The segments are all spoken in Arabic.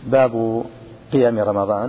باب قيام رمضان.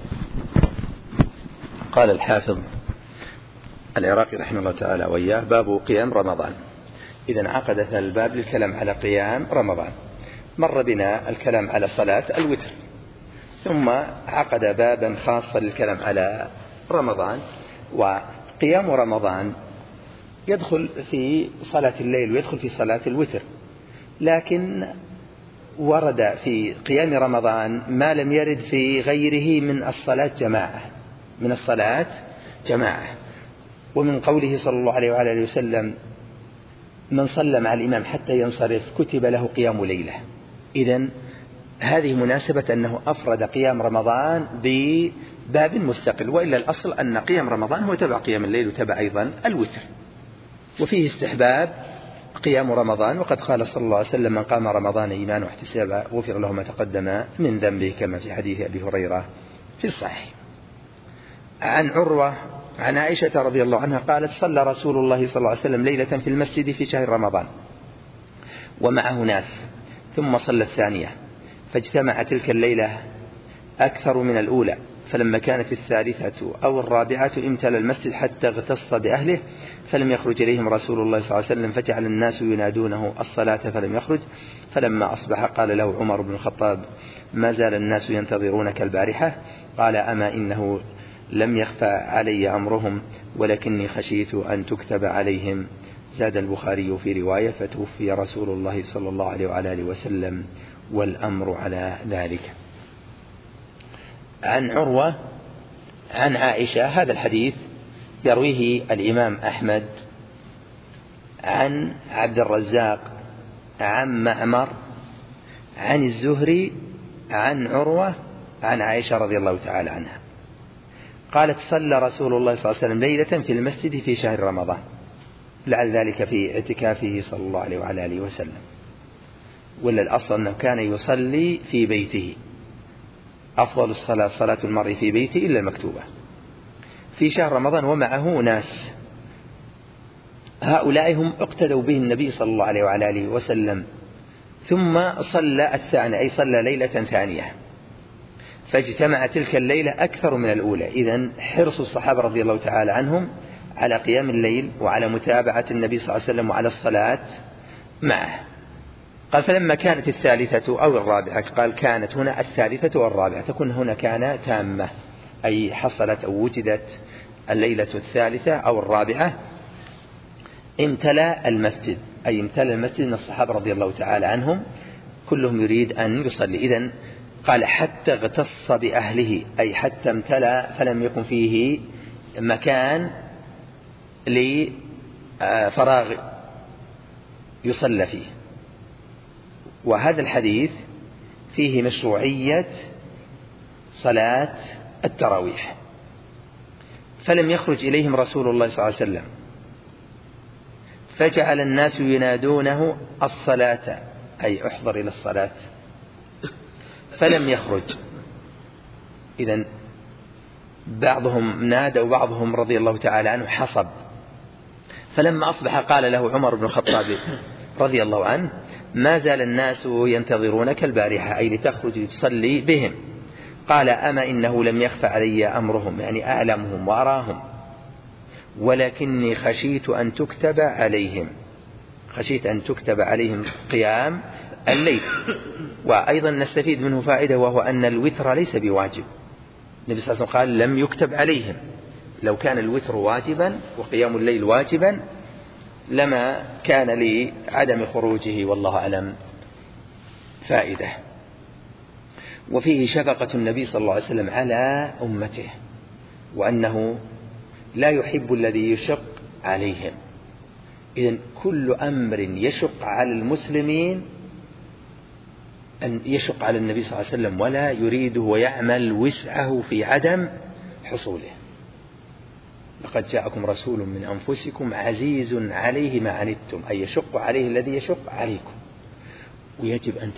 قال الحافظ العراقي رحمه الله تعالى وإياه: باب قيام رمضان. إذن عقد هذا الباب للكلام على قيام رمضان. مر بنا الكلام على صلاة الوتر، ثم عقد بابا خاصا للكلام على رمضان. وقيام رمضان يدخل في صلاة الليل ويدخل في صلاة الوتر، لكن ورد في قيام رمضان ما لم يرد في غيره من الصلاة جماعة. ومن قوله صلى الله عليه وعلى وسلم: من صلى مع الإمام حتى ينصرف كتب له قيام ليلة. إذن هذه مناسبة أنه أفرد قيام رمضان بباب مستقل، وإلا الأصل أن قيام رمضان هو تبع قيام الليل وتبع أيضا الوتر. وفيه استحباب قيام رمضان، وقد قال صلى الله عليه وسلم: من قام رمضان إيمانا واحتسابا غفر له ما تقدم من ذنبه، كما في حديث أبي هريرة في الصحيح. عن عروة عن عائشة رضي الله عنها قالت: صلى رسول الله صلى الله عليه وسلم ليلة في المسجد في شهر رمضان ومعه ناس، ثم صلى الثانية، فاجتمع تلك الليلة أكثر من الأولى، فلما كانت الثالثة أو الرابعة امتلأ المسجد حتى اغتص بأهله، فلم يخرج إليهم رسول الله صلى الله عليه وسلم، فجعل الناس ينادونه الصلاة فلم يخرج. فلما أصبح قال له عمر بن الخطاب: ما زال الناس ينتظرونك البارحة؟ قال: أما إنه لم يخفى علي أمرهم، ولكني خشيت أن تكتب عليهم. زاد البخاري في رواية: فتوفي رسول الله صلى الله عليه وعلى آله وسلم والأمر على ذلك. عن عروة عن عائشة، هذا الحديث يرويه الإمام أحمد عن عبد الرزاق عن معمر عن الزهري عن عروة عن عائشة رضي الله تعالى عنها قالت: صلى رسول الله صلى الله عليه وسلم ليلة في المسجد في شهر رمضان، لعل ذلك في اعتكافه صلى الله عليه وعلى آله وسلم، ولا الأصل أنه كان يصلي في بيته. أفضل الصلاة صلاة المرء في بيته إلا المكتوبة، في شهر رمضان ومعه ناس، هؤلاء هم اقتدوا به النبي صلى الله عليه وعلى آله وسلم. ثم صلى الثانية، أي صلى ليلة ثانية، فاجتمع تلك الليلة أكثر من الأولى. إذن حرص الصحابة رضي الله تعالى عنهم على قيام الليل وعلى متابعة النبي صلى الله عليه وسلم وعلى الصلاة معه. قال: فلما كانت الثالثة أو الرابعة، قال كانت هنا الثالثة والرابعة، تكون هنا كان تامة، أي حصلت أو وجدت الليلة الثالثة أو الرابعة، امتلأ المسجد، أي امتلأ المسجد من الصحابة رضي الله تعالى عنهم كلهم يريد أن يصلي. إذن قال: حتى اغتص بأهله، أي حتى امتلأ فلم يكن فيه مكان لفراغ يصلى فيه. وهذا الحديث فيه مشروعية صلاة التراويح. فلم يخرج إليهم رسول الله صلى الله عليه وسلم، فجعل الناس ينادونه الصلاة، أي احضر إلى الصلاة، فلم يخرج. إذن بعضهم نادى وبعضهم رضي الله تعالى عنه حصب. فلما أصبح قال له عمر بن الخطاب رضي الله عنه: ما زال الناس ينتظرونك البارحة، أي لتخرج تصلي بهم. قال: أما إنه لم يخف علي أمرهم، يعني أعلمهم وأراهم، ولكني خشيت أن تكتب عليهم قيام الليل. وأيضا نستفيد منه فائدة، وهو أن الوتر ليس بواجب. النبي صلى الله عليه وسلم قال: لم يكتب عليهم. لو كان الوتر واجبا وقيام الليل واجبا لما كان لعدم خروجه، والله أعلم، فائدة. وفيه شفقة النبي صلى الله عليه وسلم على أمته، وأنه لا يحب الذي يشق عليهم. إذن كل أمر يشق على المسلمين أن يشق على النبي صلى الله عليه وسلم، ولا يريده ويعمل وسعه في عدم حصوله. لقد جاءكم رسول من أنفسكم عزيز عليه ما عنتم، أي يشق عليه الذي يشق عليكم. ويجب أن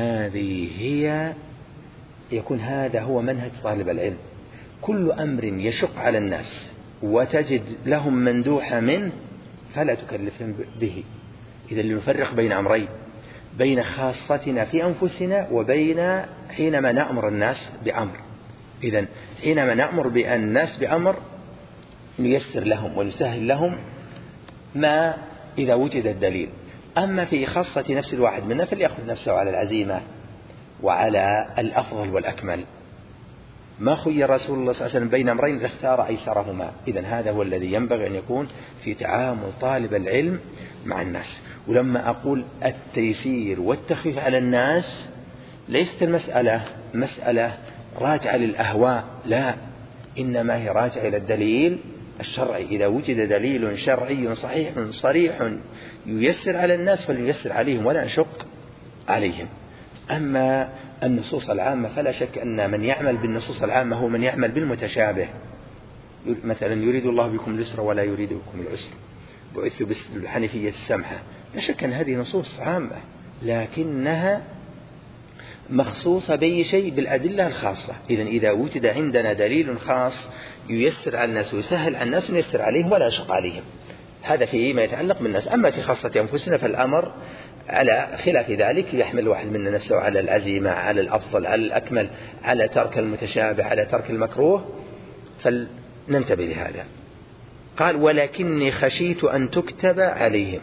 يكون هذا هو منهج طالب العلم. كل أمر يشق على الناس وتجد لهم مندوحة منه فلا تكلفهم به. إذا لنفرق بين أمرين: بين خاصتنا في أنفسنا وبين حينما نأمر الناس بأمر. إذن حينما نأمر الناس بأمر نيسر لهم ونسهل لهم ما إذا وجد الدليل. أما في خاصة نفس الواحد منا فليأخذ نفسه على العزيمة وعلى الأفضل والأكمل. ما خير رسول الله صلى الله عليه وسلم بين أمرين لاختار أيسرهما. إذن هذا هو الذي ينبغي أن يكون في تعامل طالب العلم مع الناس. ولما أقول التيسير والتخفيف على الناس ليست المسألة مسألة راجعة للأهواء، لا، إنما هي راجعة إلى الدليل الشرعي. إذا وجد دليل شرعي صحيح صريح ييسر على الناس فلييسر عليهم ولا نشق عليهم. أما النصوص العامة فلا شك أن من يعمل بالنصوص العامة هو من يعمل بالمتشابه. مثلا يريد الله بكم اليسر ولا يريد بكم العسر، بعثت بالحنيفية السمحة. لا شك أن هذه نصوص عامة لكنها مخصوصة بأي شيء بالأدلة الخاصة. إذن إذا وجد عندنا دليل خاص ييسر على الناس ويسهل على الناس وييسر عليهم ولا يشق عليهم، هذا فيما يتعلق بالناس. أما في خاصة أنفسنا فالأمر على خلاف ذلك، يحمل الواحد منا نفسه على العزيمة، على الأفضل، على الأكمل، على ترك المتشابه، على ترك المكروه، فلننتبه لهذا. قال ولكني خشيت أن تكتب عليهم،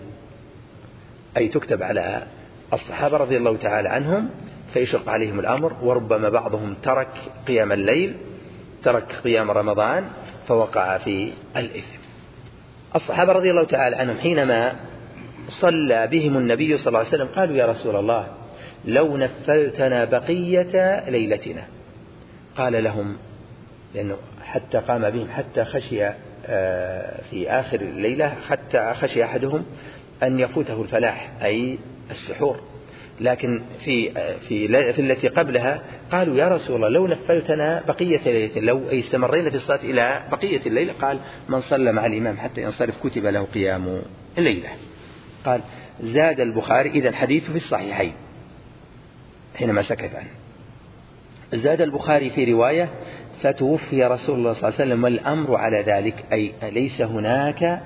أي تكتب على الصحابة رضي الله تعالى عنهم فيشق عليهم الأمر، وربما بعضهم ترك قيام الليل، ترك قيام رمضان فوقع في الإثم. الصحابة رضي الله تعالى عنهم حينما صلى بهم النبي صلى الله عليه وسلم قالوا يا رسول الله لو نفلتنا بقية ليلتنا. قال لهم، لأنه حتى قام بهم حتى خشي في آخر الليلة، حتى خشي أحدهم أن يفوته الفلاح أي السحور، لكن في التي قبلها قالوا يا رسول الله لو نفلتنا بقية ليلة، لو استمرينا في الصلاة إلى بقية الليلة. قال من صلى مع الإمام حتى ينصرف كتب له قيام الليلة. قال زاد البخاري، إذا الحديث في الصحيحين حينما سكت عنه، زاد البخاري في رواية فتوفي رسول الله صلى الله عليه وسلم والأمر على ذلك، أي ليس هناك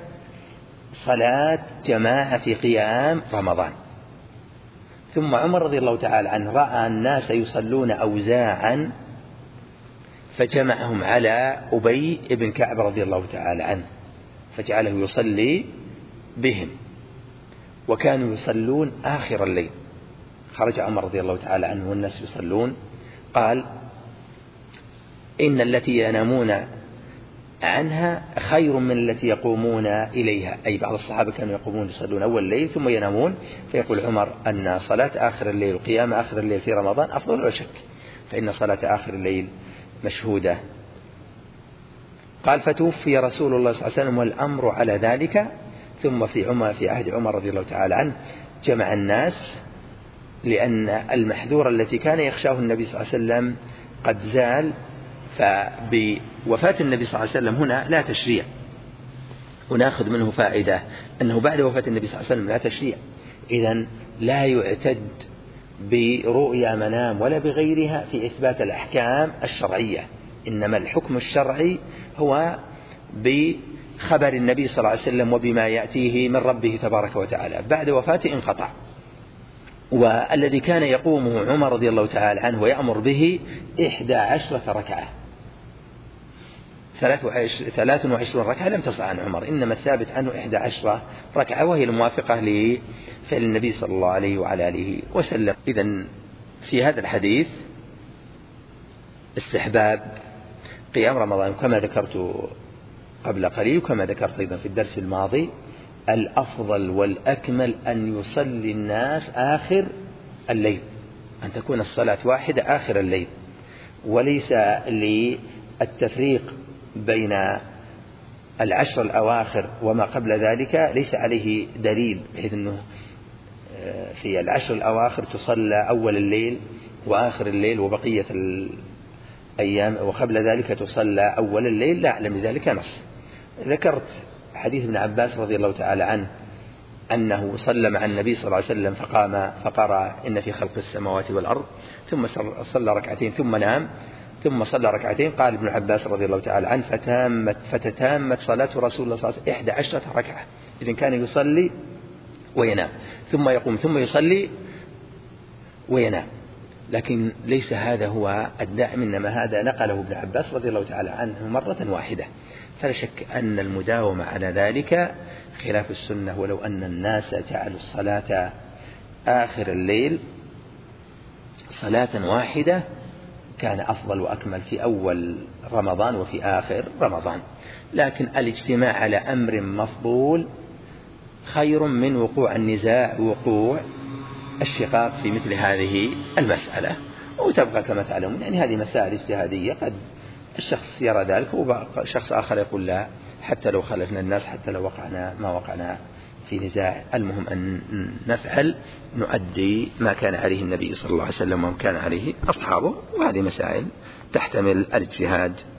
صلاة جماعة في قيام رمضان. ثم عمر رضي الله تعالى عنه رأى الناس يصلون أوزاعا فجمعهم على أبي بن كعب رضي الله تعالى عنه فجعله يصلي بهم، وكانوا يصلون آخر الليل. خرج عمر رضي الله تعالى عنه والناس يصلون، قال إن التي ينامون عنها خير من التي يقومون إليها، أي بعض الصحابة كانوا يقومون يصلون أول الليل ثم ينامون. فيقول عمر أن صلاة آخر الليل وقيام آخر الليل في رمضان أفضل ولا شك، فإن صلاة آخر الليل مشهودة. قال فتوفي رسول الله صلى الله عليه وسلم والأمر على ذلك. ثم في عهد عمر رضي الله تعالى عنه جمع الناس، لأن المحذور التي كان يخشاه النبي صلى الله عليه وسلم قد زال. فبوفاة النبي صلى الله عليه وسلم هنا لا تشريع، ونأخذ منه فائدة أنه بعد وفاة النبي صلى الله عليه وسلم لا تشريع. إذن لا يعتد برؤيا منام ولا بغيرها في إثبات الأحكام الشرعية، إنما الحكم الشرعي هو بخبر النبي صلى الله عليه وسلم وبما يأتيه من ربه تبارك وتعالى. بعد وفاته انقطع. والذي كان يقومه عمر رضي الله تعالى عنه ويأمر به 11 ركعة، 23 ركعة لم تصح عن عمر، إنما الثابت عنه 11 ركعة، وهي الموافقة لفعل النبي صلى الله عليه وعلى آله وسلم. إذن في هذا الحديث استحباب قيام رمضان كما ذكرت قبل قليل، وكما ذكرت أيضا في الدرس الماضي الأفضل والأكمل أن يصلي الناس آخر الليل، أن تكون الصلاة واحدة آخر الليل، وليس للتفريق بين 10 الأواخر وما قبل ذلك ليس عليه دليل، بحيث أنه في 10 الأواخر تصلى أول الليل وآخر الليل وبقية الأيام وقبل ذلك تصلى أول الليل، لا أعلم بذلك نص. ذكرت حديث ابن عباس رضي الله تعالى عنه أنه صلى مع النبي صلى الله عليه وسلم فقام فقرأ إن في خلق السماوات والأرض، ثم صلى ركعتين ثم نام، ثم صلى ركعتين. قال ابن عباس رضي الله تعالى عنه فتتامت صلاة رسول الله صلى الله عليه وسلم 11 ركعة. إذن كان يصلي وينام ثم يقوم ثم يصلي وينام، لكن ليس هذا هو الدائم، إنما هذا نقله ابن عباس رضي الله تعالى عنه مرة واحدة. فلا شك أن المداومة على ذلك خلاف السنة، ولو أن الناس جعلوا الصلاة آخر الليل صلاة واحدة كان أفضل وأكمل في أول رمضان وفي آخر رمضان، لكن الاجتماع على أمر مفضول خير من وقوع النزاع ووقوع الشقاق في مثل هذه المسألة. وتبقى كما تعلمون يعني هذه مسائل اجتهادية، قد الشخص يرى ذلك وشخص آخر يقول لا، حتى لو خالفنا الناس، حتى لو وقعنا ما وقعنا في نزاع، المهم أن نفعل نؤدي ما كان عليه النبي صلى الله عليه وسلم وما كان عليه أصحابه. وهذه مسائل تحتمل الاجتهاد